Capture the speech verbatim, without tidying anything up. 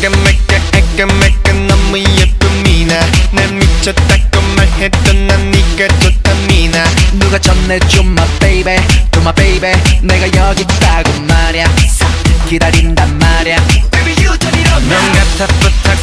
애까 맥까 애까 맥까 너무 예쁜 미나 날 미쳤다고 말했던 난 니가 좋다 미나 누가 전해줘 my baby to my baby 내가 여기 있다고 말야 기다린단 말야 Baby you turn it on 넌 같아 부탁